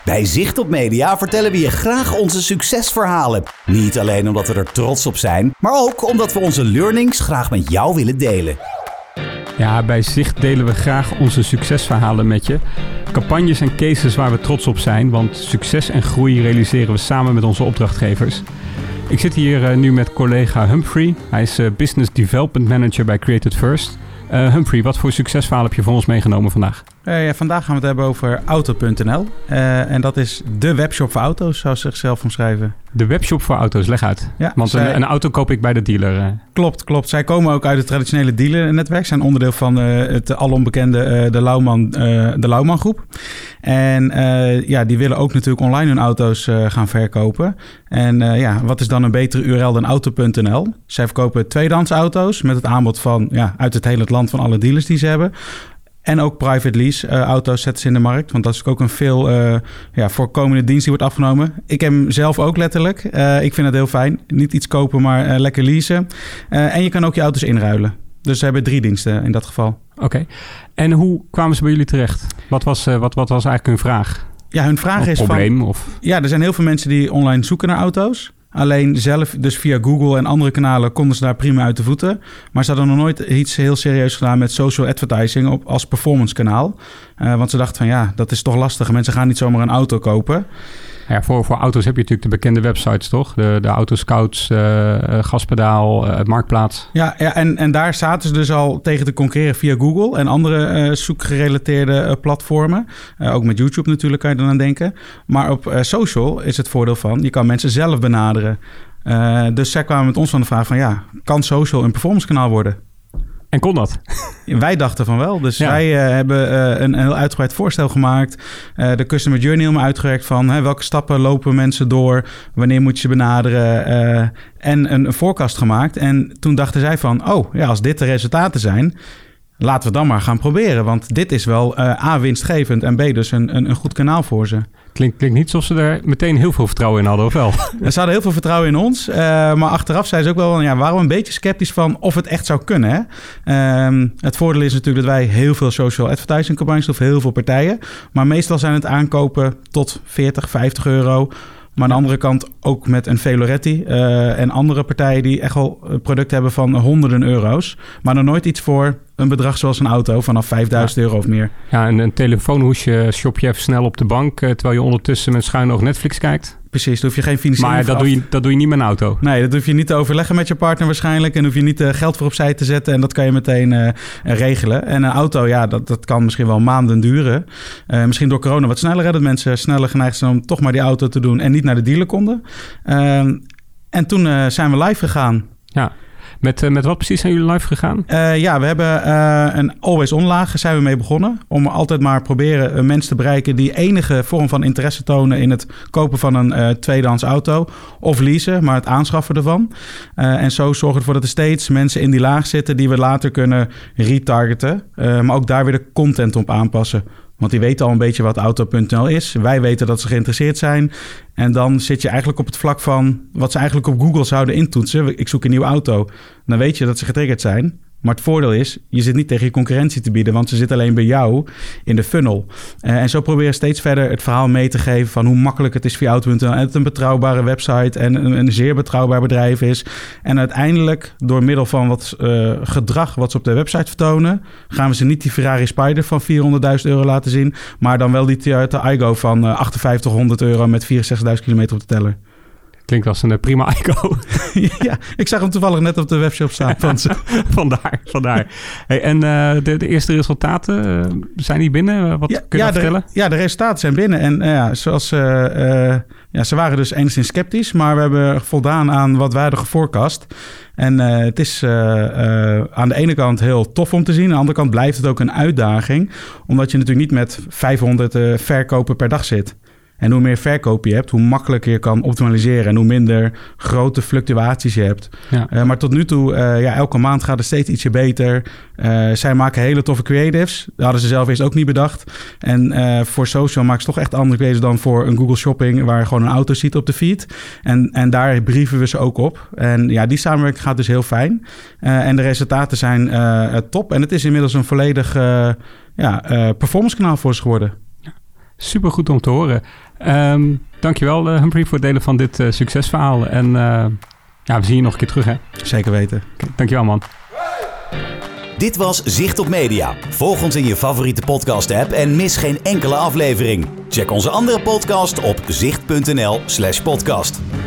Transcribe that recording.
Bij Zicht op Media vertellen we je graag onze succesverhalen. Niet alleen omdat we er trots op zijn, maar ook omdat we onze learnings graag met jou willen delen. Ja, bij Zicht delen we graag onze succesverhalen met je. Campagnes en cases waar we trots op zijn, want succes en groei realiseren we samen met onze opdrachtgevers. Ik zit hier nu met collega Humphrey. Hij is Business Development Manager bij Created First. Humphrey, wat voor succesverhaal heb je voor ons meegenomen vandaag? Vandaag gaan we het hebben over Auto.nl. En dat is de webshop voor auto's, zou ze zichzelf omschrijven. De webshop voor auto's, leg uit. Ja, want een auto koop ik bij de dealer. Klopt. Zij komen ook uit het traditionele dealernetwerk. Zijn onderdeel van het alombekende de Lauwman groep. En die willen ook natuurlijk online hun auto's gaan verkopen. En wat is dan een betere URL dan Auto.nl? Zij verkopen tweedehands auto's met het aanbod van uit het hele land van alle dealers die ze hebben. En ook private lease auto's zetten ze in de markt. Want dat is ook een veel voorkomende dienst die wordt afgenomen. Ik heb hem zelf ook letterlijk. Ik vind het heel fijn. Niet iets kopen, maar lekker leasen. En je kan ook je auto's inruilen. Dus ze hebben 3 diensten in dat geval. Oké. En hoe kwamen ze bij jullie terecht? Wat was eigenlijk hun vraag? Ja, hun vraag is probleem, Ja, er zijn heel veel mensen die online zoeken naar auto's. Alleen zelf, dus via Google en andere kanalen, konden ze daar prima uit de voeten. Maar ze hadden nog nooit iets heel serieus gedaan met social advertising als performance kanaal. Want ze dachten van dat is toch lastig. Mensen gaan niet zomaar een auto kopen. Ja, voor auto's heb je natuurlijk de bekende websites, toch? De Autoscouts, Gaspedaal, Marktplaats. Ja, en daar zaten ze dus al tegen te concurreren via Google en andere zoekgerelateerde platformen. Ook met YouTube natuurlijk kan je dan aan denken. Maar op social is het voordeel van, je kan mensen zelf benaderen. Dus zij kwamen met ons van de vraag van, kan social een performance kanaal worden? En kon dat? Wij dachten van wel. Dus wij hebben een heel uitgebreid voorstel gemaakt. De customer journey helemaal uitgewerkt van welke stappen lopen mensen door, wanneer moet je ze benaderen en een forecast gemaakt. En toen dachten zij van, als dit de resultaten zijn, laten we dan maar gaan proberen. Want dit is wel A, winstgevend en B, dus een goed kanaal voor ze. Klinkt niet alsof ze er meteen heel veel vertrouwen in hadden, of wel? Ze hadden heel veel vertrouwen in ons. Maar achteraf zeiden ze ook wel, waren we een beetje sceptisch van of het echt zou kunnen. Hè? Het voordeel is natuurlijk dat wij heel veel social advertising campagnes doen voor heel veel partijen. Maar meestal zijn het aankopen tot 40, 50 euro. Maar aan de andere kant ook met een Veloretti en andere partijen die echt wel producten hebben van honderden euro's. Maar nog nooit iets voor een bedrag zoals een auto vanaf 5.000 euro of meer. Ja, en een telefoonhoesje shop je even snel op de bank terwijl je ondertussen met schuin oog Netflix kijkt. Precies, daar hoef je geen financiering Maar dat doe je niet met een auto. Nee, dat hoef je niet te overleggen met je partner waarschijnlijk. En hoef je niet geld voor opzij te zetten. En dat kan je meteen regelen. En een auto, dat kan misschien wel maanden duren. Misschien door corona wat sneller. Hè, dat mensen sneller geneigd zijn om toch maar die auto te doen. En niet naar de dealer konden. En toen zijn we live gegaan. Ja. Met wat precies zijn jullie live gegaan? We hebben een always-on laag zijn we mee begonnen. Om altijd maar proberen mensen te bereiken die enige vorm van interesse tonen in het kopen van een tweedehands auto. Of leasen, maar het aanschaffen ervan. En zo zorgen we ervoor dat er steeds mensen in die laag zitten die we later kunnen retargeten. Maar ook daar weer de content op aanpassen. Want die weten al een beetje wat Auto.nl is. Wij weten dat ze geïnteresseerd zijn. En dan zit je eigenlijk op het vlak van wat ze eigenlijk op Google zouden intoetsen. Ik zoek een nieuwe auto. Dan weet je dat ze getriggerd zijn. Maar het voordeel is, je zit niet tegen je concurrentie te bieden, want ze zitten alleen bij jou in de funnel. En zo proberen we steeds verder het verhaal mee te geven van hoe makkelijk het is via Auto.nl. En het een betrouwbare website en een zeer betrouwbaar bedrijf is. En uiteindelijk, door middel van wat gedrag wat ze op de website vertonen, gaan we ze niet die Ferrari Spider van 400.000 euro laten zien, maar dan wel die Toyota Aygo van 5800 euro met 64.000 kilometer op de teller. Klinkt als een prima Aygo. Ja, ik zag hem toevallig net op de webshop staan. Vandaar. Hey, en de eerste resultaten, zijn die binnen? Wat kun je vertellen? De resultaten zijn binnen. En zoals ze waren dus enigszins sceptisch, maar we hebben voldaan aan wat wij hadden geforecast. En het is aan de ene kant heel tof om te zien. Aan de andere kant blijft het ook een uitdaging. Omdat je natuurlijk niet met 500 verkopen per dag zit. En hoe meer verkoop je hebt, hoe makkelijker je kan optimaliseren en hoe minder grote fluctuaties je hebt. Ja. Maar tot nu toe, elke maand gaat het steeds ietsje beter. Zij maken hele toffe creatives. Dat hadden ze zelf eerst ook niet bedacht. En voor social maken ze toch echt andere creatives dan voor een Google Shopping, waar je gewoon een auto ziet op de feed. En daar brieven we ze ook op. En ja, die samenwerking gaat dus heel fijn. En de resultaten zijn top. En het is inmiddels een volledig performance kanaal voor ze geworden. Super goed om te horen. Dankjewel Humphrey voor het delen van dit succesverhaal. En we zien je nog een keer terug, hè? Zeker weten. Dankjewel, man. Dit was Zicht op Media. Volg ons in je favoriete podcast-app en mis geen enkele aflevering. Check onze andere podcast op zicht.nl/podcast.